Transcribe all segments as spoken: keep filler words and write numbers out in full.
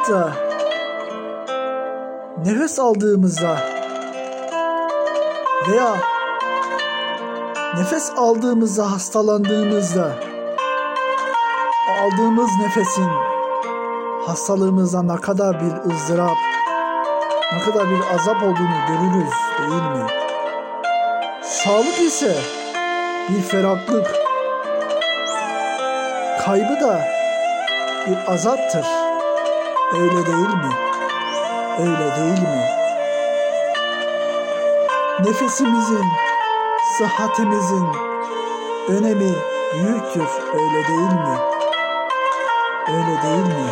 Hatta nefes aldığımızda veya nefes aldığımızda hastalandığımızda aldığımız nefesin hastalığımızda ne kadar bir ızdırap, ne kadar bir azap olduğunu görürüz, değil mi? Sağlık ise bir ferahlık, kaybı da bir azaptır. Öyle değil mi? Öyle değil mi? Nefesimizin, sıhhatimizin önemi büyüktür. Öyle değil mi? Öyle değil mi?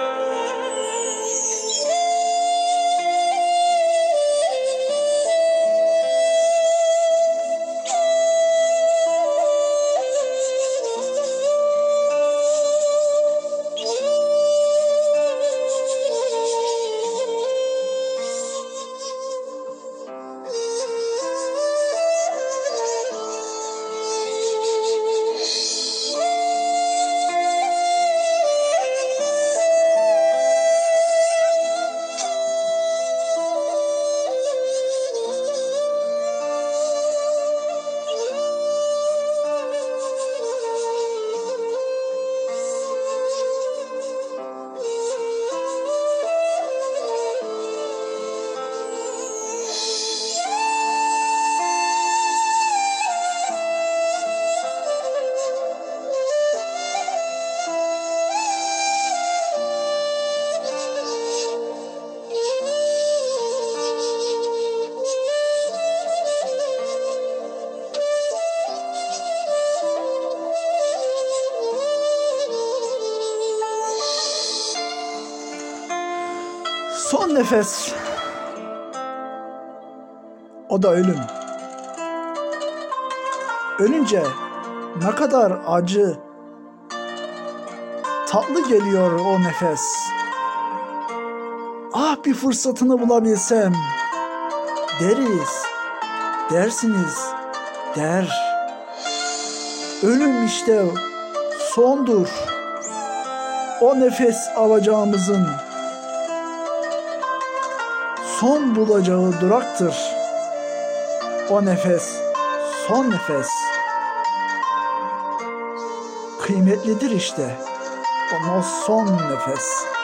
Son nefes, o da ölüm. Ölünce ne kadar acı, tatlı geliyor o nefes. Ah, bir fırsatını bulabilsem deriz, dersiniz, der. Ölüm işte sondur. O nefes alacağımızın son bulacağı duraktır. O nefes, son nefes. Kıymetlidir işte. O son nefes.